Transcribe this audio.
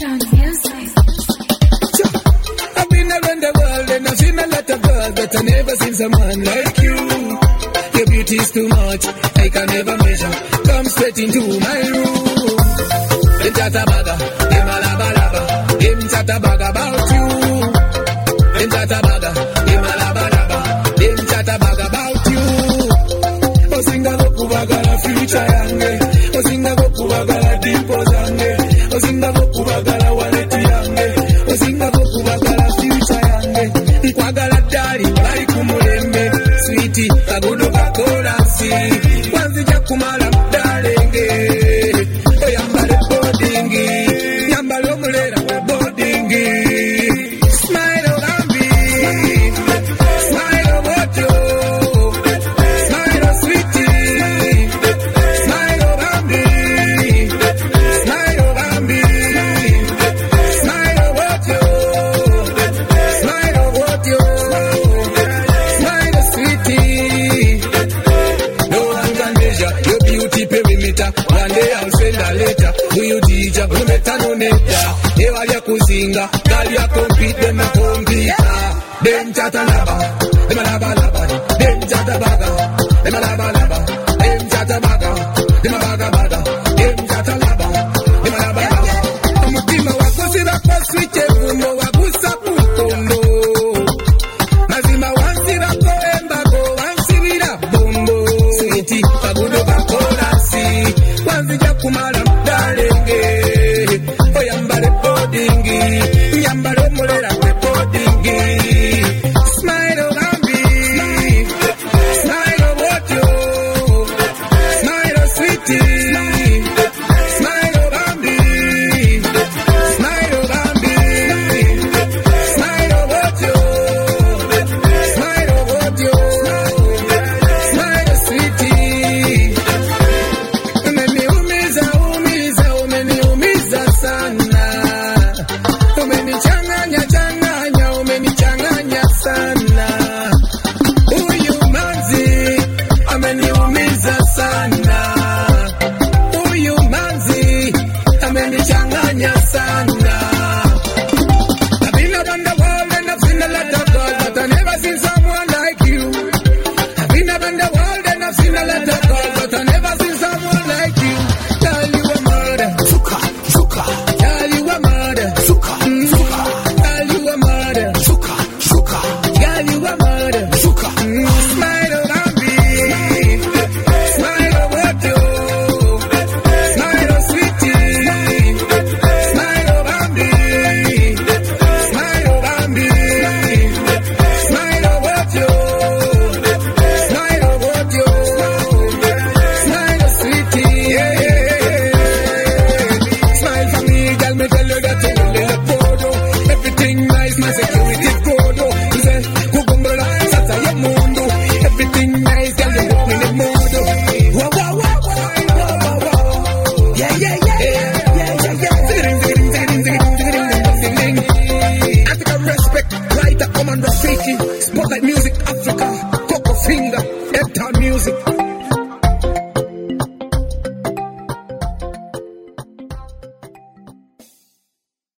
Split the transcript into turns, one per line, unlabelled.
Uptown music.
I've been around the world and I've seen a lot of girls, but I never seen someone like you. Your beauty is too much, I can never measure. Come straight into my room. Them chatter baga, them a laba laba. Them chatter baga about you. Them chatter baga, them a laba laba. Them chatter baga about you. Osinga goku bagala future yange. Osinga goku bagala dimples yange. Osinga goku bagala wallet yange. Osinga goku bagala future yange. Nkwagala dali bali kumulembe. Sweetie kagudo kakola si. Wanzija kumala mdalenge. Oyambale boardingi. Yambale omulera we boardingi. Smile ogambi. Smile oboto. Smile o sweetie. Smile ogambi. Smile ogambi. Smile oboto. Smile oboto. Smile o sweetie. No one can measure your beauty perimeter. One day I'll send a letter to you, teacher. No better, no netta. You are your kuzinga. Girl, you compete, them a compete. Them chatter laba, them a laba laba. Them chatter baga, them a laba laba. Them chatter baga, them a baga baga. Them chatter laba, them a laba laba. Umutima wakusira kwa switche kuno wakusa pukondo. Mazima wansira ko embago wansibira bombo. Sweetie kagudo kakola si. Wanzija kumala mdalenge. Oyambale boardingi. Yambale omulera we boardingi. Smile ogambi. Smile obotyo. Smile o sweetie. Smile ogambi. Smile ogambi. Smile obotyo. Smile obotyo. Smile o sweetie. Umeniumiza, umiza, umeniumiza sana. Umenichanganya, changanya, umenichanganya sana. Huyu manzi ameniumiza sana. Huyu manzi amenichanganya sana. I've been around the world and I've seen a lot of girls, but I never seen someone like you. I've been around the world and I've seen a lot of girls, but I never seen someone like you. Girl, you a murder. Zuka, Zuka. Girl, you a murder. Zuka, Zuka. Girl, you a murder. Zuka, Zuka. Girl, you a murder. Zuka. Smile ogambi. Smile oboto. Smile o sweetie. Smile ogambi. Smile ogambi. Smile oboto. Smile oboto. Smile o sweetie. Smile for me, girl, me tell you that you will let go. Everything nice, my security good. You say, Kukumbala, Sata Yamundo. Everything nice, girl, you walk in the mood. Wow, wow, wow, wow, wow, wow. Yeah, yeah, yeah, yeah, yeah, yeah. Zing, zing, zing, zing, zing, zing, zing, zing, zing. I take a respect, right up, come on, Rafiki.